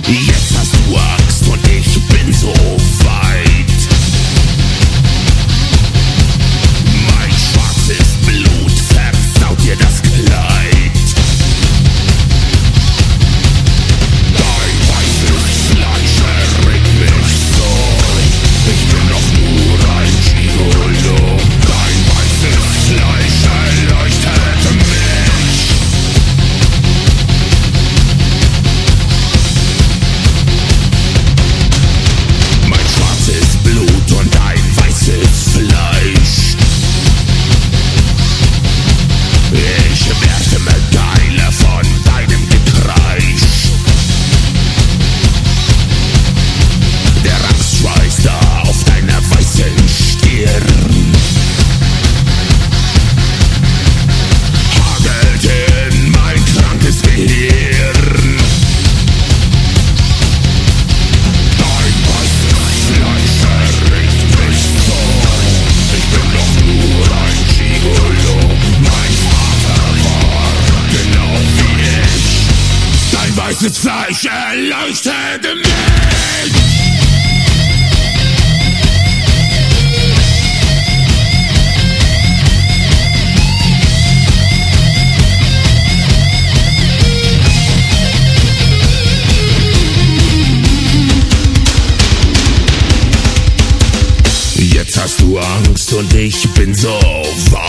Jetzt hast du Angst und ich bin so weit. Mein schwarzes Blut versaut dir das Kleid. Dein weißes Fleisch erregt mich so. Ich bin doch nur ein Gigolo. Dein weißes Fleisch erleuchtet mich. Mein schwarzes Blut und dein weißes Fleisch. Ich werde mir Geile von deinem Gekreisch. Der Angstschweiß da auf deiner weißen Stirn hagelt in mein krankes Gehirn. Dein weißes Fleisch erregt mich so. Ich bin doch nur ein Gigolo. Mein Vater war genau wie ich. Dein weißes Fleisch erleuchtet mich. Jetzt hast du Angst und ich bin so weit.